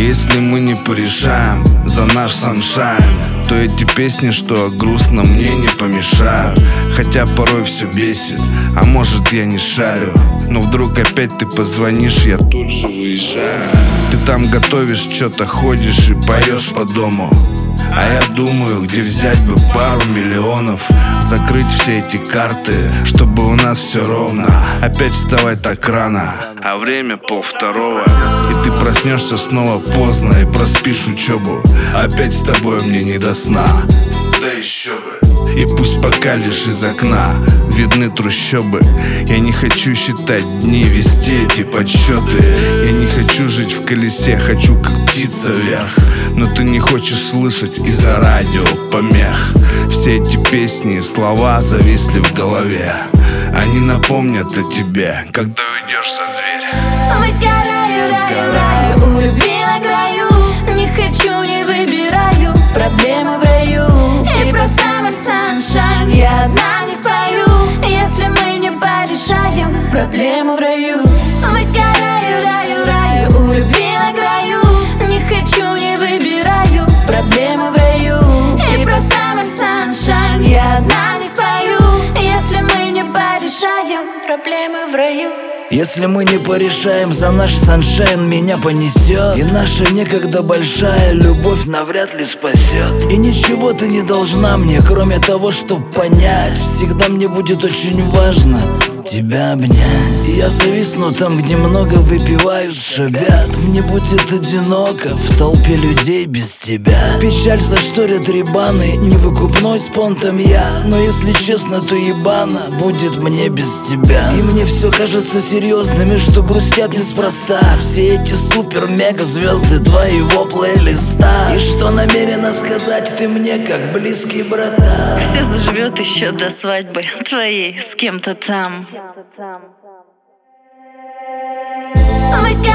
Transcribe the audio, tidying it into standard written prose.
Если мы не порешаем за наш саншайн, то эти песни, что грустно, мне не помешают. Хотя порой все бесит, а может я не шарю, но вдруг опять ты позвонишь, я тут же выезжаю. Ты там готовишь, что-то ходишь и поешь по дому, а я думаю, где взять бы пару миллионов, закрыть все эти карты, чтобы у нас все ровно. Опять вставать так рано, а время 1:30, и ты проснешься снова поздно и проспишь учебу. Опять с тобой мне не до сна, да еще бы. И пусть пока лишь из окна видны трущобы. Я не хочу считать дни, вести эти подсчеты. Я не хочу жить в колесе, хочу как птица вверх. Но ты не хочешь слышать из-за радио помех. Все эти песни и слова зависли в голове. Они напомнят о тебе, когда уйдешь за дверь. Выгораю, раю, у любви на краю. Не хочу, не выбираю, проблемы в раю. И про summer sunshine я одна не спою. Если мы не порешаем проблемы в раю. Выгораю, раю, у любви на краю. Не хочу, не выбираю, проблемы в раю. И про summer sunshine я одна не спою. Если мы не порешаем проблемы в раю. Если мы не порешаем за наш саншайн, меня понесет. И наша некогда большая любовь навряд ли спасет. И ничего ты не должна мне, кроме того, чтоб понять. Всегда мне будет очень важно тебя обнять. И я зависну там, где много выпивают, шабят. Мне будет одиноко в толпе людей без тебя. Печаль зашторят рибаны, невыкупной спонтом я. Но если честно, то ебано будет мне без тебя. И мне все кажется серьезными, что грустят неспроста все эти супер-мега-звезды твоего плейлиста. И что намерена сказать ты мне, как близкий брата? Все заживет еще до свадьбы твоей с кем-то там. Выгораю,